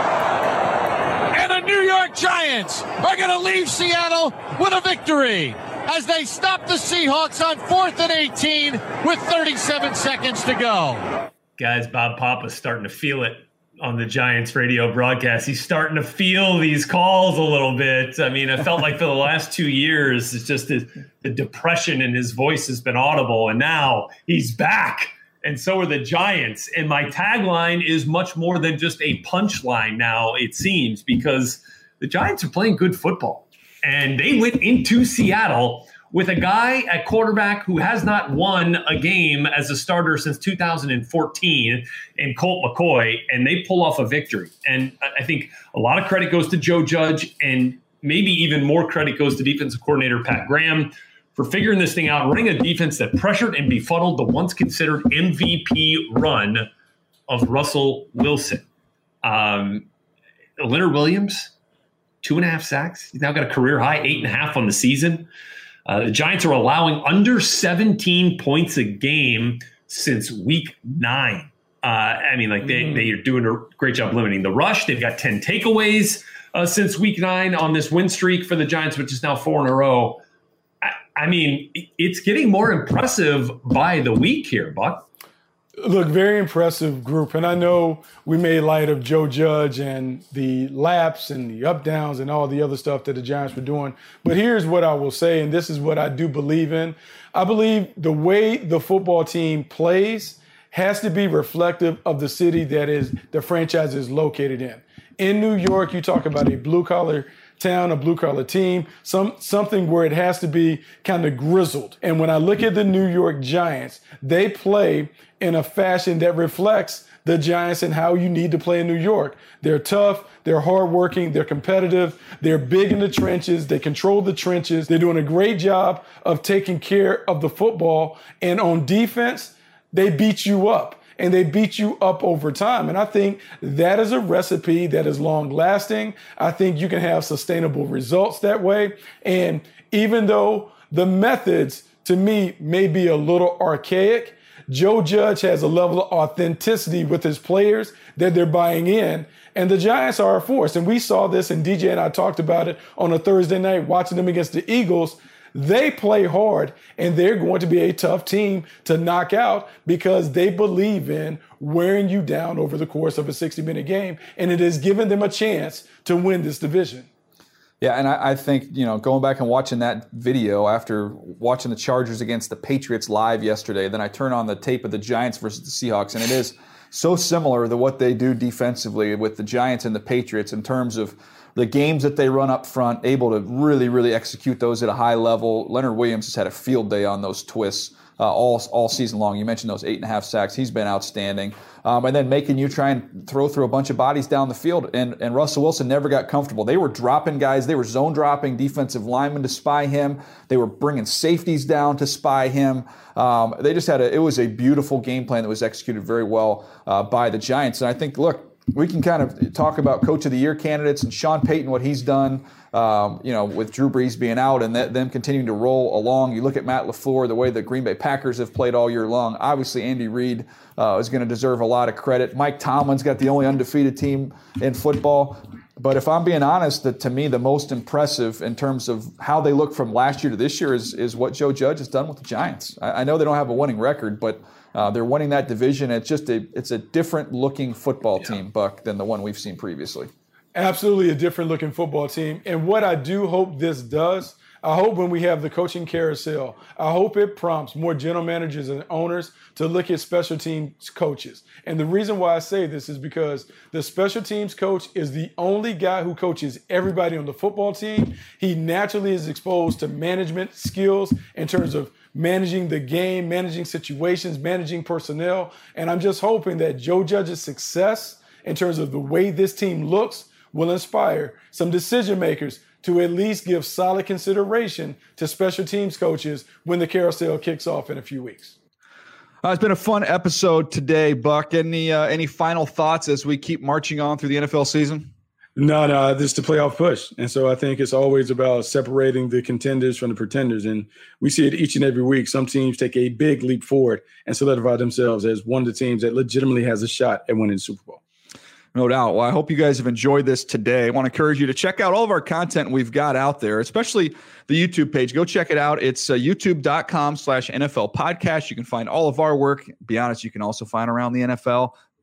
And the New York Giants are going to leave Seattle with a victory as they stop the Seahawks on fourth and eighteen with thirty-seven seconds to go. Guys, Bob Papa's starting to feel it on the Giants radio broadcast. He's starting to feel these calls a little bit. I mean, I felt like for the last two years, it's just the, the depression in his voice has been audible. And now he's back and so are the Giants. And my tagline is much more than just a punchline now, it seems, because the Giants are playing good football. And they went into Seattle with a guy at quarterback who has not won a game as a starter since two thousand fourteen in Colt McCoy, and they pull off a victory. And I think a lot of credit goes to Joe Judge, and maybe even more credit goes to defensive coordinator Pat Graham for figuring this thing out, running a defense that pressured and befuddled the once considered M V P run of Russell Wilson. Um, Leonard Williams, two and a half sacks. He's now got a career high, eight and a half on the season. Uh, the Giants are allowing under seventeen points a game since week nine. Uh, I mean, like they, they are doing a great job limiting the rush. They've got ten takeaways uh, since week nine on this win streak for the Giants, which is now four in a row. I, I mean, it's getting more impressive by the week here, Buck. Look, very impressive group. And I know we made light of Joe Judge and the laps and the up downs and all the other stuff that the Giants were doing. But here's what I will say, and this is what I do believe in. I believe the way the football team plays has to be reflective of the city that is the franchise is located in. In New York, you talk about a blue-collar town, a blue-collar team, some something where it has to be kind of grizzled. And when I look at the New York Giants, they play in a fashion that reflects the Giants and how you need to play in New York. They're tough, they're hardworking, they're competitive, they're big in the trenches, they control the trenches, they're doing a great job of taking care of the football, and on defense, they beat you up. And they beat you up over time. And I think that is a recipe that is long lasting. I think you can have sustainable results that way. And even though the methods to me may be a little archaic, Joe Judge has a level of authenticity with his players that they're buying in. And the Giants are a force. And we saw this, and D J and I talked about it on a Thursday night watching them against the Eagles. They play hard, and they're going to be a tough team to knock out because they believe in wearing you down over the course of a sixty-minute game, and it has given them a chance to win this division. Yeah, and I, I think, you know, going back and watching that video after watching the Chargers against the Patriots live yesterday, then I turn on the tape of the Giants versus the Seahawks, and it is so similar to what they do defensively with the Giants and the Patriots in terms of the games that they run up front, able to really, really execute those at a high level. Leonard Williams has had a field day on those twists uh, all all season long. You mentioned those eight and a half sacks. He's been outstanding. Um, and then making you try and throw through a bunch of bodies down the field. And, and Russell Wilson never got comfortable. They were dropping guys. They were zone dropping defensive linemen to spy him. They were bringing safeties down to spy him. Um, they just had a, it was a beautiful game plan that was executed very well uh, by the Giants. And I think, look, we can kind of talk about Coach of the Year candidates and Sean Payton, what he's done, um, you know, with Drew Brees being out and that, them continuing to roll along. You look at Matt LaFleur, the way the Green Bay Packers have played all year long. Obviously, Andy Reid uh, is going to deserve a lot of credit. Mike Tomlin's got the only undefeated team in football. But if I'm being honest, that to me the most impressive in terms of how they look from last year to this year is, is what Joe Judge has done with the Giants. I, I know they don't have a winning record, but Uh, they're winning that division. It's just a it's a different looking football yeah. team, Buck, than the one we've seen previously. Absolutely a different looking football team. And what I do hope this does, I hope when we have the coaching carousel, I hope it prompts more general managers and owners to look at special teams coaches. And the reason why I say this is because the special teams coach is the only guy who coaches everybody on the football team. He naturally is exposed to management skills in terms of managing the game, managing situations, managing personnel. And I'm just hoping that Joe Judge's success in terms of the way this team looks will inspire some decision makers to at least give solid consideration to special teams coaches when the carousel kicks off in a few weeks. Uh, it's been a fun episode today, Buck. Any uh, any final thoughts as we keep marching on through the N F L season? No, no, this is the playoff push. And so I think it's always about separating the contenders from the pretenders. And we see it each and every week. Some teams take a big leap forward and solidify themselves as one of the teams that legitimately has a shot at winning the Super Bowl. No doubt. Well, I hope you guys have enjoyed this today. I want to encourage you to check out all of our content we've got out there, especially the YouTube page. Go check it out. It's uh, youtube.com slash NFL podcast. You can find all of our work. Be honest, you can also find around the N F L.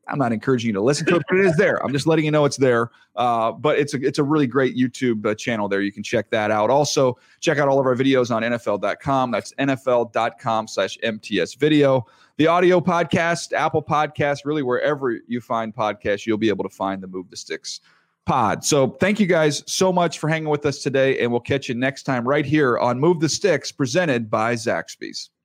I'm not encouraging you to listen to it, but it is there. I'm just letting you know it's there. Uh, but it's a it's a really great YouTube uh, channel there. You can check that out. Also, check out all of our videos on N F L dot com. That's N F L dot com slash M T S video. The audio podcast, Apple Podcasts, really wherever you find podcasts, you'll be able to find the Move the Sticks pod. So thank you guys so much for hanging with us today, and we'll catch you next time right here on Move the Sticks, presented by Zaxby's.